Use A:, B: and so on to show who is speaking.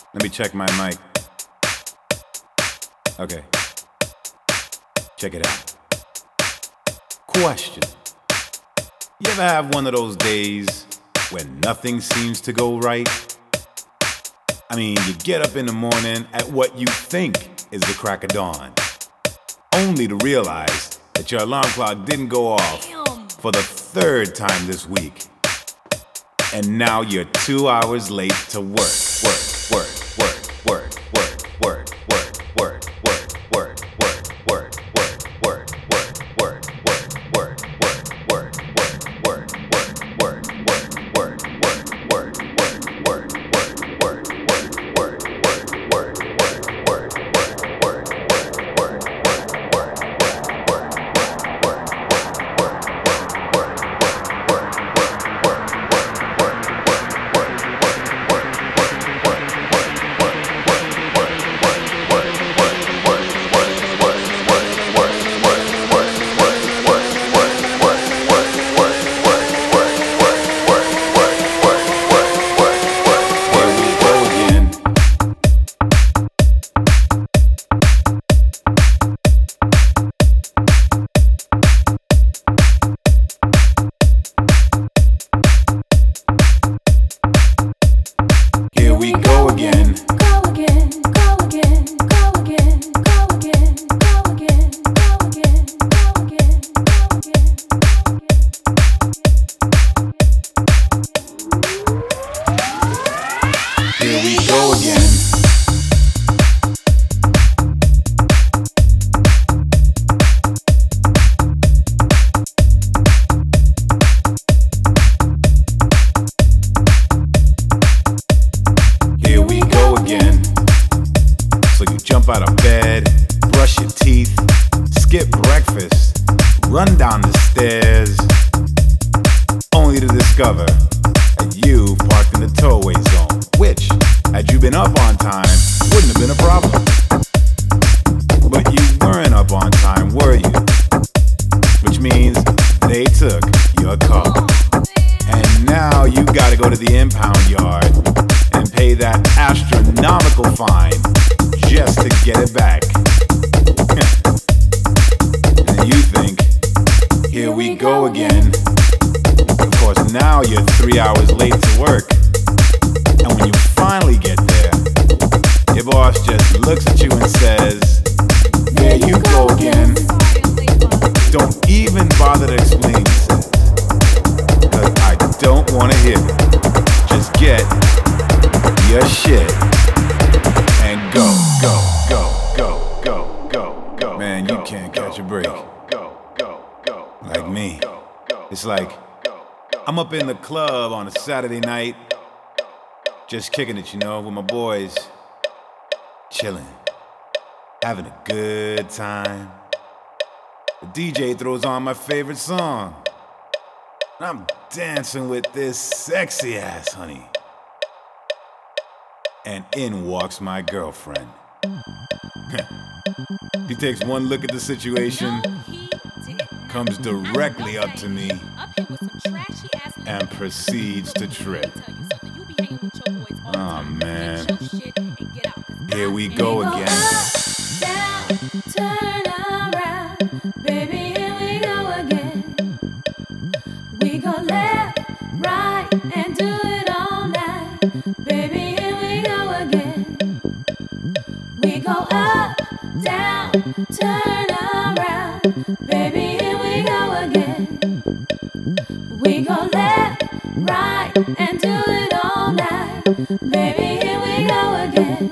A: Let me check my mic. Okay. Check it out. Question. You ever have one of those days when nothing seems to go right? I mean, you get up in the morning at what you think is the crack of dawn, only to realize that your alarm clock didn't go off for the third time this week. And now you're 2 hours late to work. Jump out of bed, brush your teeth, skip breakfast, run down the stairs, only to discover that you parked in the towaway zone, which, had you been up on time, wouldn't have been a problem. But you weren't up on time, were you? Which means they took your car. And now you gotta go to the impound yard and pay that astronomical fine just to get it back. And you think, here we go again. Of course, now you're 3 hours late to work. And when you finally get there, your boss just looks at you and says, there you go again. Don't even bother to explain yourself, because I don't want to hear it. Just get your shit and go. Man, you can't catch a break. Like me. It's like I'm up in the club on a Saturday night, just kicking it, with my boys, chilling, having a good time. The DJ throws on my favorite song, and I'm dancing with this sexy ass honey. And in walks my girlfriend. He takes one look at the situation, comes directly up to me, and proceeds to trip. Oh man, here we go again.
B: Turn around, baby, here we go again. We go left, right, and do it all night. Baby, here we go again. We go up, down, turn around. Baby, here we go again. We go left, right, and do it all night. Baby, here we go again.